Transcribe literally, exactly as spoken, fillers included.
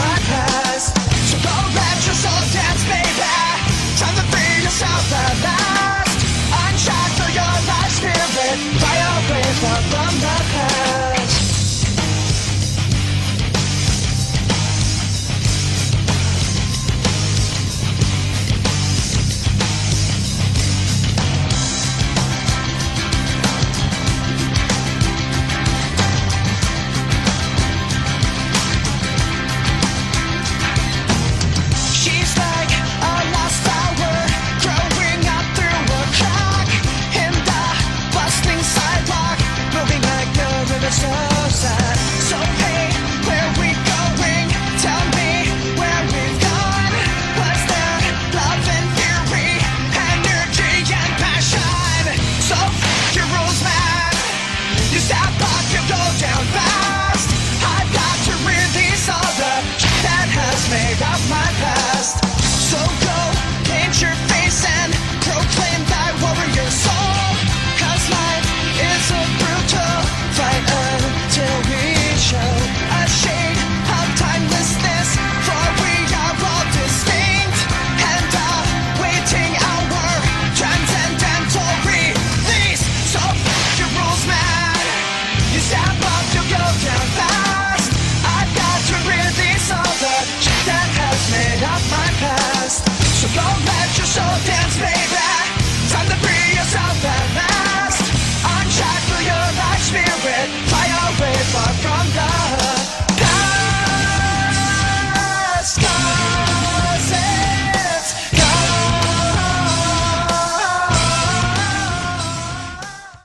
my past. So go let your soul dance, baby. Time to free yourself at last. Unshackle your life spirit. Fly away far from the past. So sad, so hey, where we going? Tell me where we've gone. Was there love and fury, energy and passion? So f*** your rules, man. You step up, you go down fast. I've got to release all the shit that has made up my past. So go, paint your face and proclaim thy warrior soul. Cause life is a brutal fight until we show a shade of timelessness, for we are all distinct and awaiting our transcendental release. So f*** your rules, man. You step up, you go down fast. I've got to release all the shit that has made up my past. So go let your soul dance, baby. Time to free yourself at last. Unshackle your life spirit. Fly away far from the